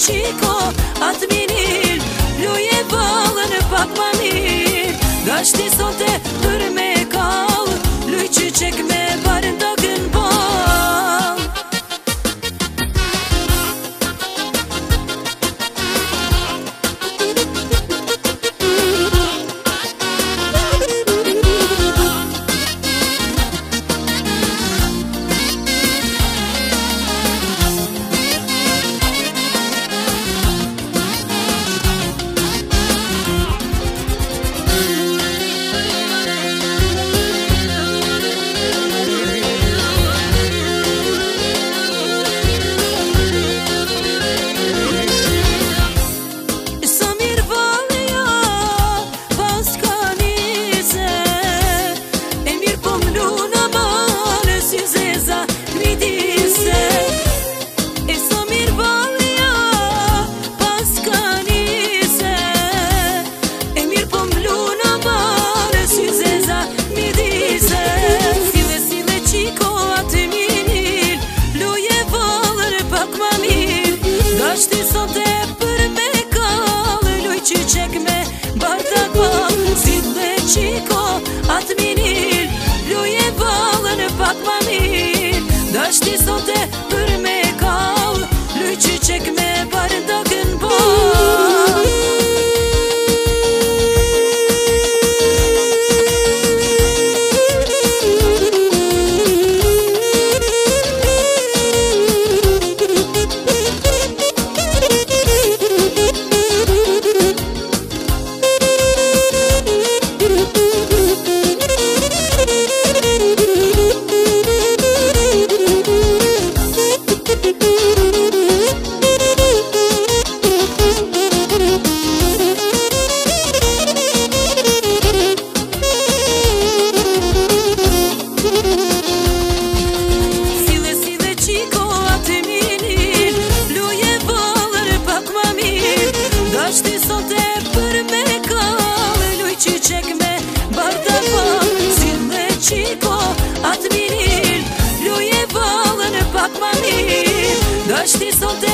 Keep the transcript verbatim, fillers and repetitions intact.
qiko atë minil, luje valën pak ma mirë. Dashti sonte për me kall, luj që qek me barë ndogën ball. Dashti sonte për me kall, luj që qek me bardak ball. Zile qiko atë minil, luje valën pak ma mirë. Dashti sonte për me kall, luj që qek me bardakën ball. Dashti sonte për me kall, luj që qek me bardak ball. Zile qiko atë minil, luje valën pak ma mirë. Dashti sonte